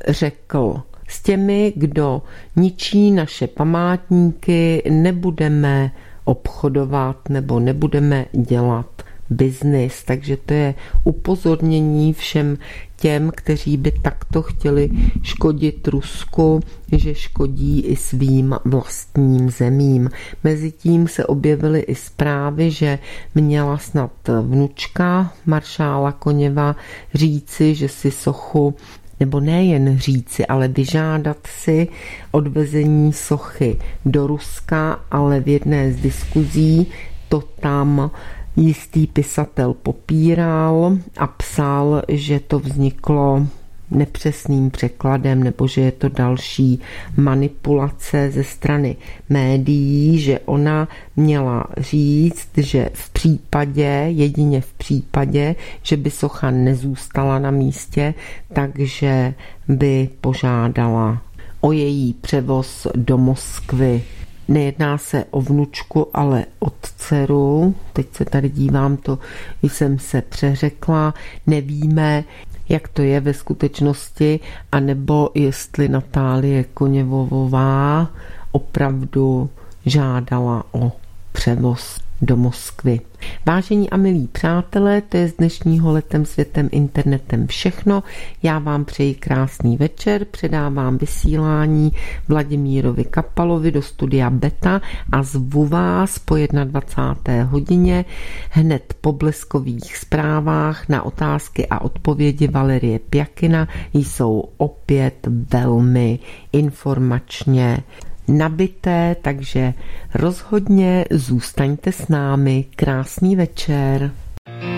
řekl: s těmi, kdo ničí naše památníky, nebudeme obchodovat nebo nebudeme dělat biznis. Takže to je upozornění všem těm, kteří by takto chtěli škodit Rusku, že škodí i svým vlastním zemím. Mezitím se objevily i zprávy, že měla snad vnučka maršála Koněva říci, že si sochu, nebo nejen říci, ale vyžádat si odvezení sochy do Ruska, ale v jedné z diskuzí to tam jistý pisatel popíral a psal, že to vzniklo nepřesným překladem nebo že je to další manipulace ze strany médií, že ona měla říct, že v případě, jedině v případě, že by socha nezůstala na místě, takže by požádala o její převoz do Moskvy. Nejedná se o vnučku, ale o dceru. Teď se tady dívám, to jsem se přeřekla. Nevíme, jak to je ve skutečnosti, anebo jestli Natálie Koněvová opravdu žádala o převoz do Moskvy. Vážení a milí přátelé, to je z dnešního Letem světem internetem všechno. Já vám přeji krásný večer, předávám vysílání Vladimírovi Kapalovi do studia Beta a zvu vás po dvacáté jedné hodině hned po bleskových zprávách na otázky a odpovědi Valerie Pjakina. Jsou opět velmi informačně nabité, takže rozhodně zůstaňte s námi. Krásný večer.